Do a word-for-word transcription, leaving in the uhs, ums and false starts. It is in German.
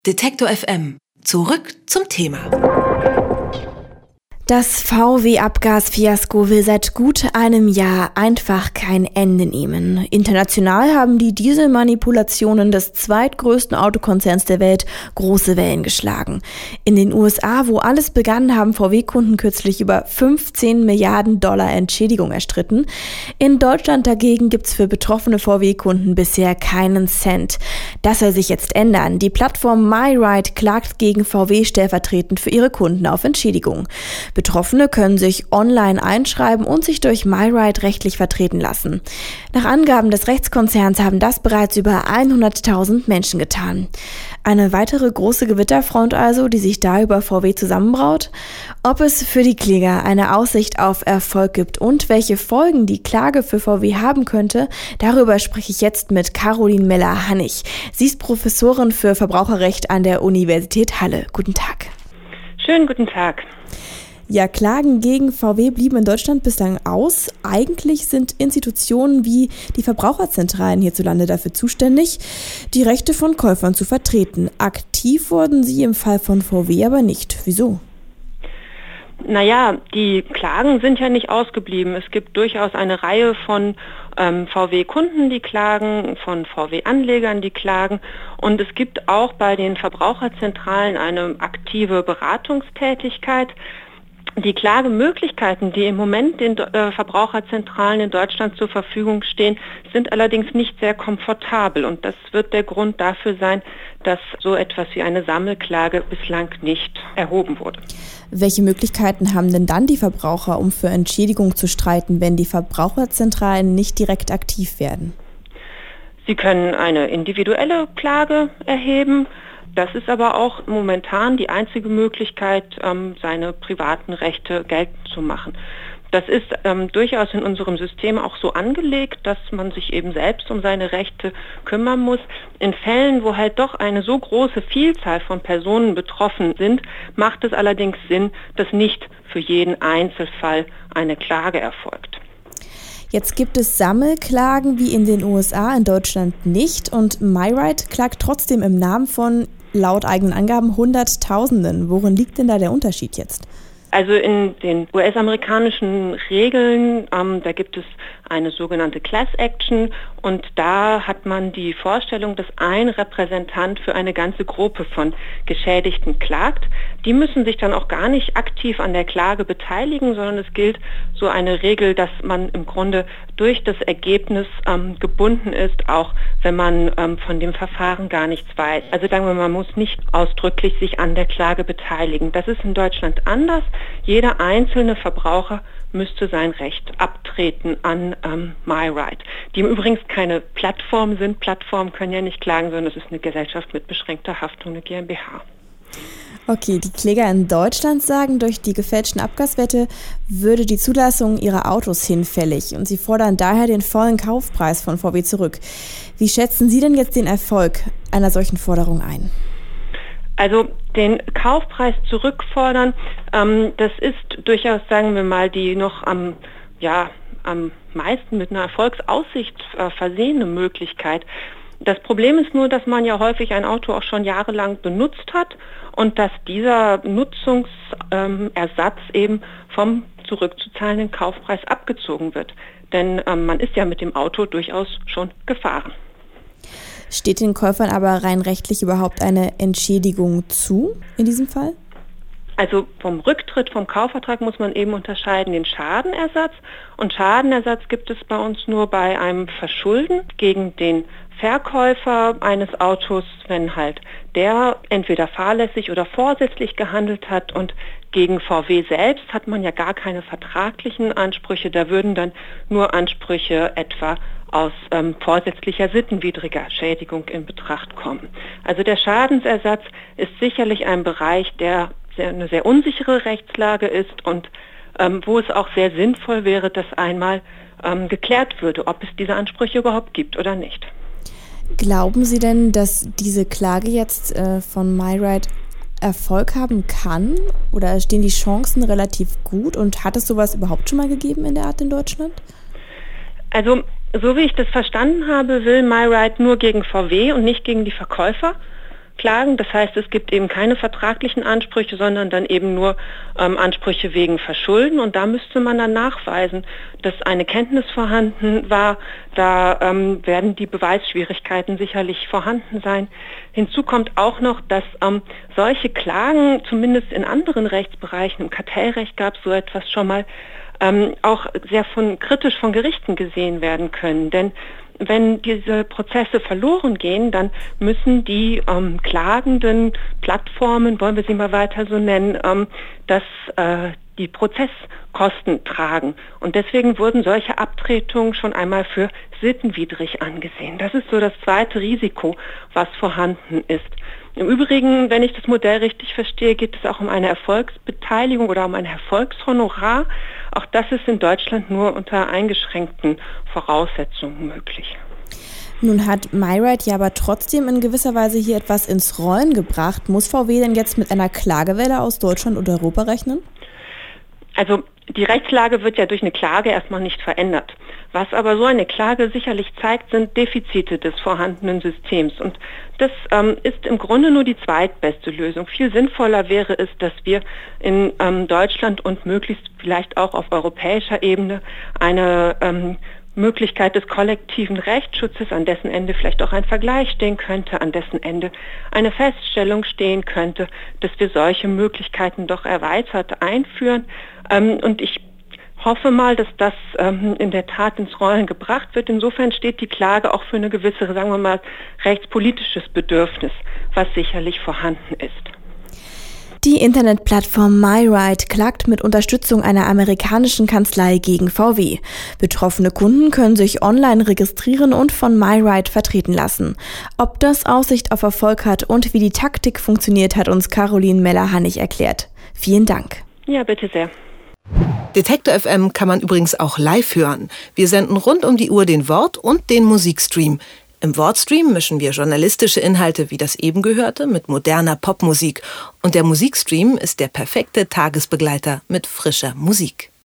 Detektor F M. Zurück zum Thema. Das V W-Abgasfiasko will seit gut einem Jahr einfach kein Ende nehmen. International haben die Dieselmanipulationen des zweitgrößten Autokonzerns der Welt große Wellen geschlagen. In den U S A, wo alles begann, haben V W-Kunden kürzlich über fünfzehn Milliarden Dollar Entschädigung erstritten. In Deutschland dagegen gibt's für betroffene V W-Kunden bisher keinen Cent. Das soll sich jetzt ändern. Die Plattform MyRide klagt gegen V W stellvertretend für ihre Kunden auf Entschädigung. Betroffene können sich online einschreiben und sich durch MyRide rechtlich vertreten lassen. Nach Angaben des Rechtskonzerns haben das bereits über hunderttausend Menschen getan. Eine weitere große Gewitterfront also, die sich da über V W zusammenbraut? Ob es für die Kläger eine Aussicht auf Erfolg gibt und welche Folgen die Klage für V W haben könnte, darüber spreche ich jetzt mit Caroline Meller-Hannig. Sie ist Professorin für Verbraucherrecht an der Universität Halle. Guten Tag. Schönen guten Tag. Ja, Klagen gegen V W blieben in Deutschland bislang aus. Eigentlich sind Institutionen wie die Verbraucherzentralen hierzulande dafür zuständig, die Rechte von Käufern zu vertreten. Aktiv wurden sie im Fall von V W aber nicht. Wieso? Naja, die Klagen sind ja nicht ausgeblieben. Es gibt durchaus eine Reihe von ähm, V W-Kunden, die klagen, von V W-Anlegern, die klagen. Und es gibt auch bei den Verbraucherzentralen eine aktive Beratungstätigkeit. Die Klagemöglichkeiten, die im Moment den äh, Verbraucherzentralen in Deutschland zur Verfügung stehen, sind allerdings nicht sehr komfortabel. Und das wird der Grund dafür sein, dass so etwas wie eine Sammelklage bislang nicht erhoben wurde. Welche Möglichkeiten haben denn dann die Verbraucher, um für Entschädigung zu streiten, wenn die Verbraucherzentralen nicht direkt aktiv werden? Sie können eine individuelle Klage erheben. Das ist aber auch momentan die einzige Möglichkeit, ähm, seine privaten Rechte geltend zu machen. Das ist ähm, durchaus in unserem System auch so angelegt, dass man sich eben selbst um seine Rechte kümmern muss. In Fällen, wo halt doch eine so große Vielzahl von Personen betroffen sind, macht es allerdings Sinn, dass nicht für jeden Einzelfall eine Klage erfolgt. Jetzt gibt es Sammelklagen wie in den U S A, in Deutschland nicht. Und MyRide klagt trotzdem im Namen von, laut eigenen Angaben, Hunderttausenden. Worin liegt denn da der Unterschied jetzt? Also in den U S-amerikanischen Regeln, ähm, da gibt es eine sogenannte Class Action und da hat man die Vorstellung, dass ein Repräsentant für eine ganze Gruppe von Geschädigten klagt. Die müssen sich dann auch gar nicht aktiv an der Klage beteiligen, sondern es gilt so eine Regel, dass man im Grunde durch das Ergebnis ähm, gebunden ist, auch wenn man ähm, von dem Verfahren gar nichts weiß. Also sagen wir, man muss nicht ausdrücklich sich an der Klage beteiligen. Das ist in Deutschland anders. Jeder einzelne Verbraucher müsste sein Recht abtreten an ähm, MyRide, die übrigens keine Plattform sind. Plattformen können ja nicht klagen, sondern es ist eine Gesellschaft mit beschränkter Haftung, eine GmbH. Okay, die Kläger in Deutschland sagen, durch die gefälschten Abgaswerte würde die Zulassung ihrer Autos hinfällig und sie fordern daher den vollen Kaufpreis von V W zurück. Wie schätzen Sie denn jetzt den Erfolg einer solchen Forderung ein? Also den Kaufpreis zurückfordern, ähm, das ist durchaus, sagen wir mal, die noch am, ja, am meisten mit einer Erfolgsaussicht äh, versehene Möglichkeit. Das Problem ist nur, dass man ja häufig ein Auto auch schon jahrelang benutzt hat und dass dieser Nutzungsersatz ähm, eben vom zurückzuzahlenden Kaufpreis abgezogen wird. Denn ähm, man ist ja mit dem Auto durchaus schon gefahren. Steht den Käufern aber rein rechtlich überhaupt eine Entschädigung zu in diesem Fall? Also vom Rücktritt vom Kaufvertrag muss man eben unterscheiden den Schadenersatz. Und Schadenersatz gibt es bei uns nur bei einem Verschulden gegen den Verkäufer eines Autos, wenn halt der entweder fahrlässig oder vorsätzlich gehandelt hat. Und gegen V W selbst hat man ja gar keine vertraglichen Ansprüche. Da würden dann nur Ansprüche etwa aus ähm, vorsätzlicher sittenwidriger Schädigung in Betracht kommen. Also der Schadensersatz ist sicherlich ein Bereich, der sehr, eine sehr unsichere Rechtslage ist und ähm, wo es auch sehr sinnvoll wäre, dass einmal ähm, geklärt würde, ob es diese Ansprüche überhaupt gibt oder nicht. Glauben Sie denn, dass diese Klage jetzt äh, von MyRide Erfolg haben kann? Oder stehen die Chancen relativ gut? Und hat es sowas überhaupt schon mal gegeben in der Art in Deutschland? Also, so wie ich das verstanden habe, will MyRide nur gegen V W und nicht gegen die Verkäufer Rechtsklagen. Das heißt, es gibt eben keine vertraglichen Ansprüche, sondern dann eben nur ähm, Ansprüche wegen Verschulden. Und da müsste man dann nachweisen, dass eine Kenntnis vorhanden war. Da ähm, werden die Beweisschwierigkeiten sicherlich vorhanden sein. Hinzu kommt auch noch, dass ähm, solche Klagen, zumindest in anderen Rechtsbereichen, im Kartellrecht gab es so etwas schon mal, ähm, auch sehr von, kritisch von Gerichten gesehen werden können. Denn wenn diese Prozesse verloren gehen, dann müssen die ähm, klagenden Plattformen, wollen wir sie mal weiter so nennen, ähm, das, äh, die Prozesskosten tragen. Und deswegen wurden solche Abtretungen schon einmal für sittenwidrig angesehen. Das ist so das zweite Risiko, was vorhanden ist. Im Übrigen, wenn ich das Modell richtig verstehe, geht es auch um eine Erfolgsbeteiligung oder um ein Erfolgshonorar. Auch das ist in Deutschland nur unter eingeschränkten Voraussetzungen möglich. Nun hat MyRide ja aber trotzdem in gewisser Weise hier etwas ins Rollen gebracht. Muss V W denn jetzt mit einer Klagewelle aus Deutschland oder Europa rechnen? Also die Rechtslage wird ja durch eine Klage erstmal nicht verändert. Was aber so eine Klage sicherlich zeigt, sind Defizite des vorhandenen Systems. Und das ähm, ist im Grunde nur die zweitbeste Lösung. Viel sinnvoller wäre es, dass wir in ähm, Deutschland und möglichst vielleicht auch auf europäischer Ebene eine ähm, Möglichkeit des kollektiven Rechtsschutzes, an dessen Ende vielleicht auch ein Vergleich stehen könnte, an dessen Ende eine Feststellung stehen könnte, dass wir solche Möglichkeiten doch erweitert einführen. Ähm, und ich hoffe mal, dass das ähm, in der Tat ins Rollen gebracht wird. Insofern steht die Klage auch für eine gewisse, sagen wir mal, rechtspolitisches Bedürfnis, was sicherlich vorhanden ist. Die Internetplattform MyRide klagt mit Unterstützung einer amerikanischen Kanzlei gegen V W. Betroffene Kunden können sich online registrieren und von MyRide vertreten lassen. Ob das Aussicht auf Erfolg hat und wie die Taktik funktioniert, hat uns Caroline Meller-Hannig erklärt. Vielen Dank. Ja, bitte sehr. Detektor F M kann man übrigens auch live hören. Wir senden rund um die Uhr den Wort- und den Musikstream. Im Wortstream mischen wir journalistische Inhalte wie das eben gehörte mit moderner Popmusik. Und der Musikstream ist der perfekte Tagesbegleiter mit frischer Musik.